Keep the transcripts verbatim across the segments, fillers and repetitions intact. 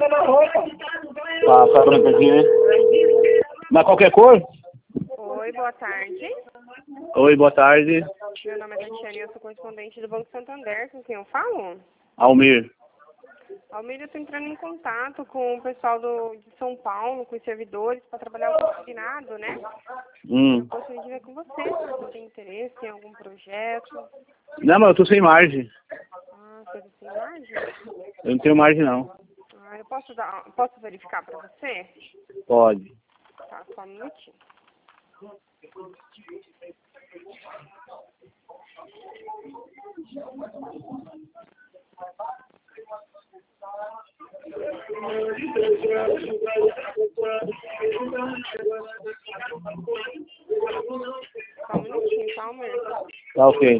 Passa branca aqui, né? Mas qualquer cor? Oi, boa tarde. Oi, boa tarde. Meu nome é Tatiana e eu sou correspondente do Banco Santander. Com quem eu falo? Almir. Almir, eu estou entrando em contato com o pessoal do, de São Paulo, com os servidores, para trabalhar o consignado, né? Hum. Eu gostaria de ver com você, se você tem interesse em algum projeto. Não, mas eu tô sem margem. Ah, você tem margem? Eu não tenho margem, não. Ah, eu posso, dar, posso verificar para você? Pode. Tá, só um minutinho. Só um minutinho, tá, Almir? Tá ok.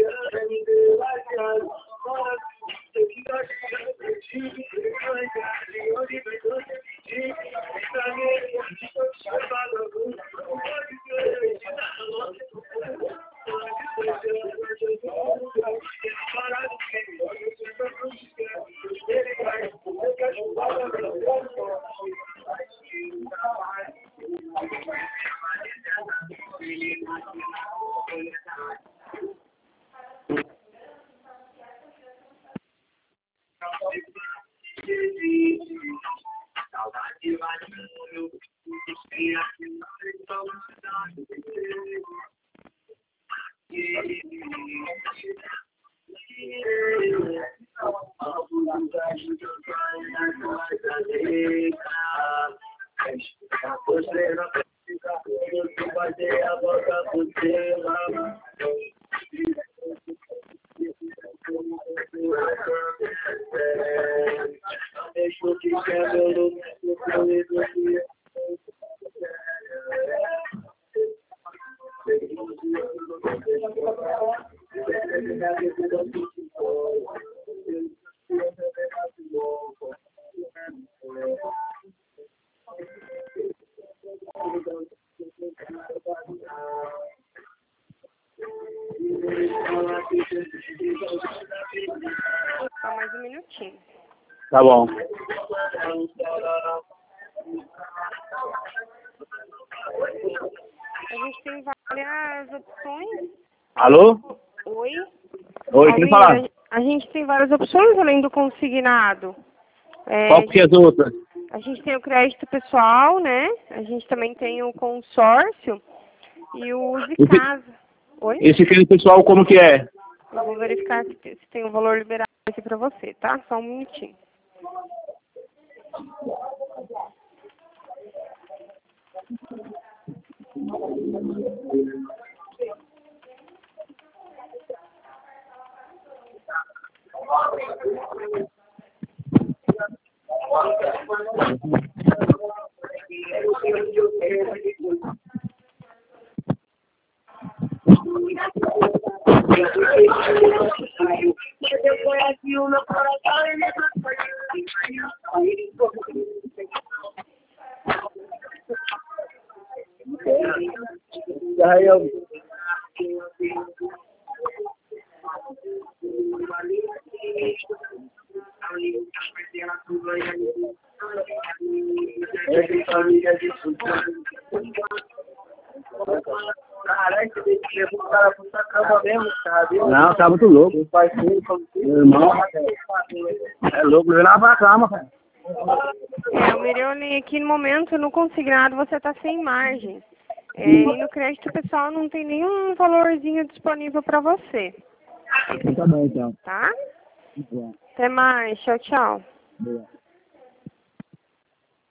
Só mais um minutinho. Tá bom. A gente tem várias opções. Alô? Oi? Oi, quem falar? Almir, a gente tem várias opções além do consignado. É, Qual que é as outras? a gente tem o crédito pessoal, né? A gente também tem o consórcio e o uso de Esse- casa. Oi? Esse crédito pessoal, como que é? Eu vou verificar se se tem o valor liberado aqui pra você, tá? Só um minutinho. Não, tá muito louco. Meu irmão é louco, levei lá pra cama, cara. É, o Mirione, aqui no momento, no consignado, você está sem margem. É, e no crédito pessoal não tem nenhum valorzinho disponível para você, Tá bom, então. tá? Tá bom. Até mais. Tchau, tchau. Boa.